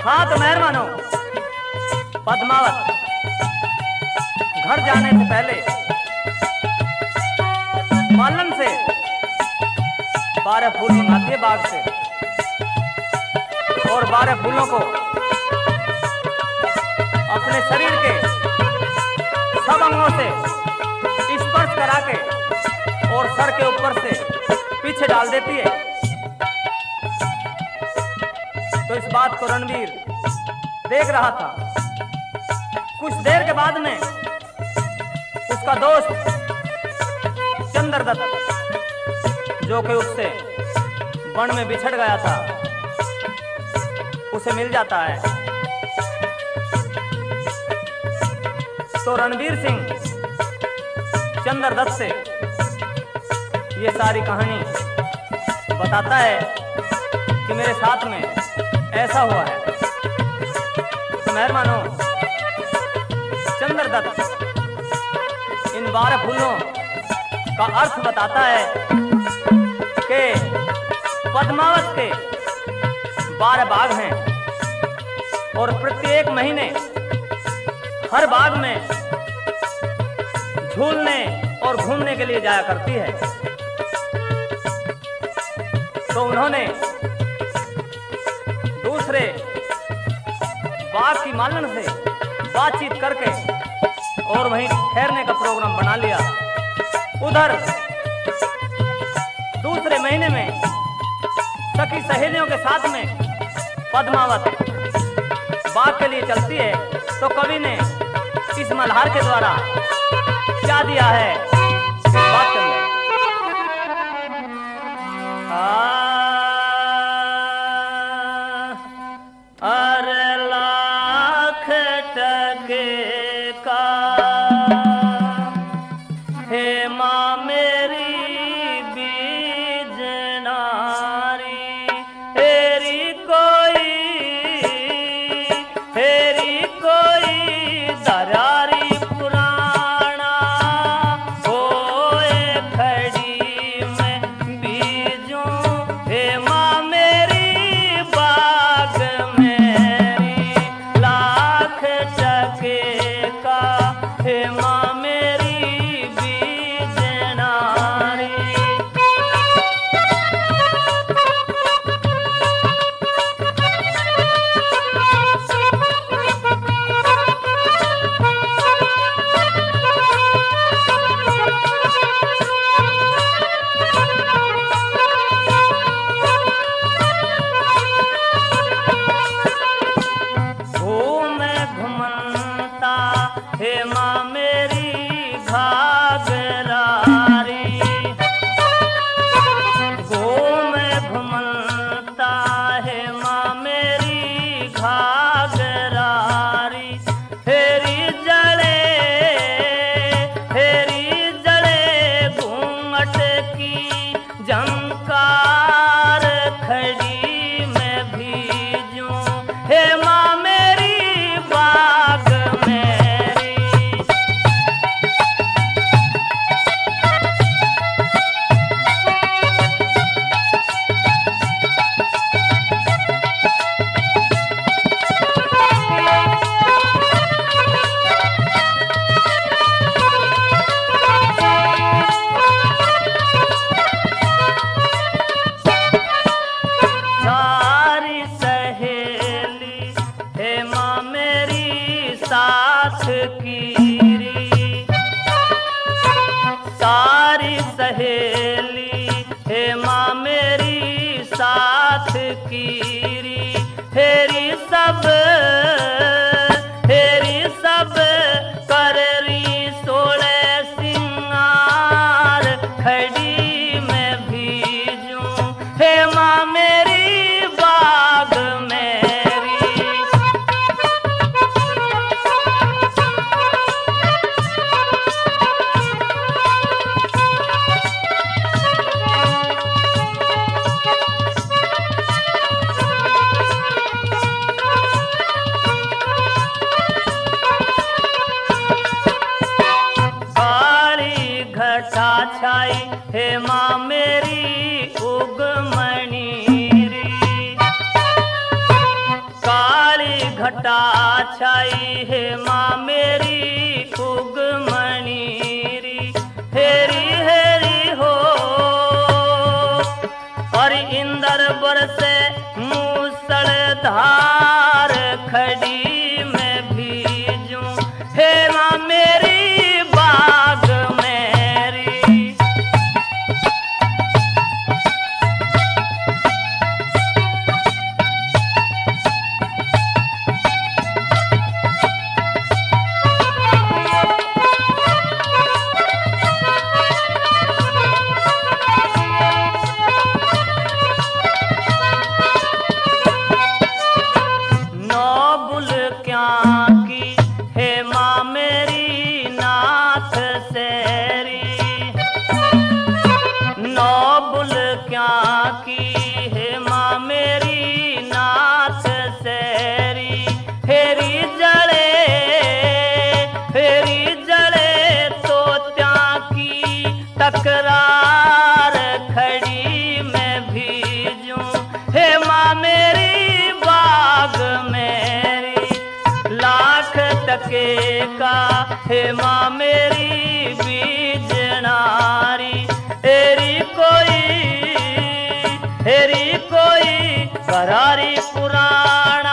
हाँ तो मेहरबानो, पद्मावत घर जाने से पहले मालन से 12 फूल मंगाती है बाग से, और 12 फूलों को अपने शरीर के सब अंगों से स्पर्श करा के और सर के ऊपर से पीछे डाल देती है। तो इस बात को रणवीर देख रहा था। कुछ देर के बाद में उसका दोस्त चंद्रदत्त, जो कि उससे वन में बिछड़ गया था, उसे मिल जाता है। तो रणवीर सिंह चंद्रदत्त से ये सारी कहानी बताता है कि मेरे साथ में ऐसा हुआ है। तो मेहरबानो, चंद्रदत्त इन 12 फूलों का अर्थ बताता है कि पद्मावत के 12 बाग हैं और प्रत्येक महीने हर बाग में झूलने और घूमने के लिए जाया करती है। तो उन्होंने दूसरे बाग की मालन से बातचीत करके और वहीं ठहरने का प्रोग्राम बना लिया। उधर दूसरे महीने में सखी सहेलियों के साथ में पद्मावत बाग के लिए चलती है। तो कवि ने इस मल्हार के द्वारा क्या दिया है, बात करना। अरे लाख टके का हे माँ मेरी बीज नारी, हेरी कोई दरारी पुराना होए खड़ी में बीजूं, हे माँ मेरी बाग मेरी लाख टके का, हे माँ मेरी बीज नारी। हे माँ मेरी घाघरारी, घूम घुमता हे माँ मेरी घाघरारी, हेरी जड़े घूंघट की झंकार खड़ी में भीजूं, हे माँ मेरी बाग में। सारी सहेली हे माँ मेरी साथ कीरी, हेरी सब कररी सोले सिंगार खड़ी में भीजूं, हे माँ मेरी बाग मेरी। घटा छाई है माँ मेरी उगमणी री हेरी हेरी हो। और इंद्र बरसे मूसलधार खड़ी में भीजूं हे माँ मेरी बाग मेरी। नौबुल क्या की हे माँ मेरी नाथ सेरी। नौबुल क्या की हे माँ मेरी नाथ सेरी। हेरी जड़े तो त्या की तकरार खड़ी में भीजूं हे माँ मेरी बाग मेरी। लाख टके का हे माँ मेरी बीजनारी हेरी कोई करारी पुराण